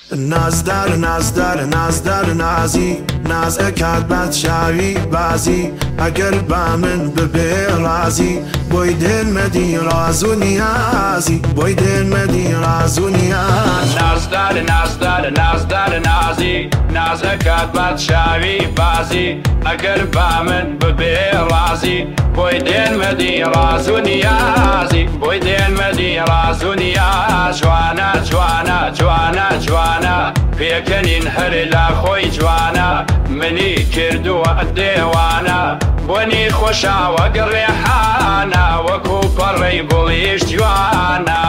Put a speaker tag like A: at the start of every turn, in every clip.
A: نازدار نازدار نازدار نازی ناز ئەکات بادشاوی بازی ئەگەر با من ببێ ڕازی بۆی دێنمەدی ڕاز و نیازی بۆی دێنمەدی ڕاز و نیاز
B: نازدار نازدار نازدار نازی ناز ئەکات بادشاوی بازی ئەگەر با من ببێ ڕازی بۆی دێنمەدی ڕاز و نیازی بۆی دێنمەدی ڕاز و نیاز جوانە جوانە جوانە جوانە پێکەنین هەر لا خۆی جوانە منی کردووە دێوانە بۆنی خۆشاوە گڕێحانە وەکو پەڕەی گوڵیش جوانە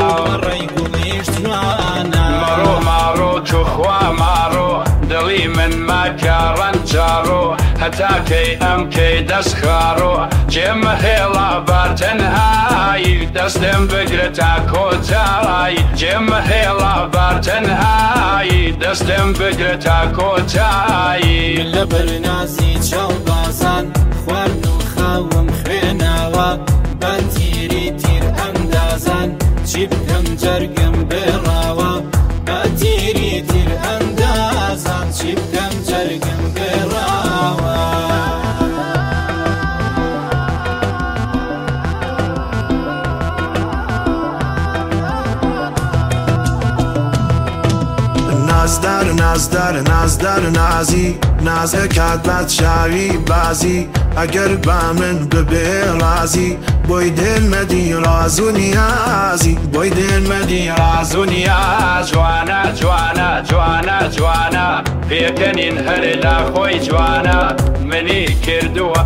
B: مەڕۆ ماڕۆ توخوا ماڕۆ دڵی من ماکە ڕەنجاڕۆ هەتاکەی ئەم کەی دەست خاڕۆ جێمە هێڵا بارتەنهایی دەستم بگرە تا کۆتایی جێمە هێڵا بارتەنهایی دەستم بگرە تا کۆتایی
C: من لە بەرنازی چاو بازان خوارد و خاوم خوێناوە بەتیری تیر ئەندازان چی بکەم جەرگم بێڕاوە بەتیری تیر ئەندازان چی بکەم جەرگم بێڕاوە
A: نازدار نازدار نازدار نازی ناز ئەکات بادشاوی بازی ئەگەر با من ببێ ڕازی بۆی دێنمەدی ڕاز و نیازی بۆی دێنمەدی
B: ڕاز و نیاز جوانە جوانە جوانە جوانە پێکەنین هەر لا خۆی جوانە منی کردووە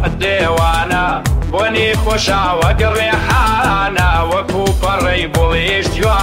B: دێوانە بۆنی خۆشاوە گڕێحانە وەکو پەڕەی گوڵیش جوانە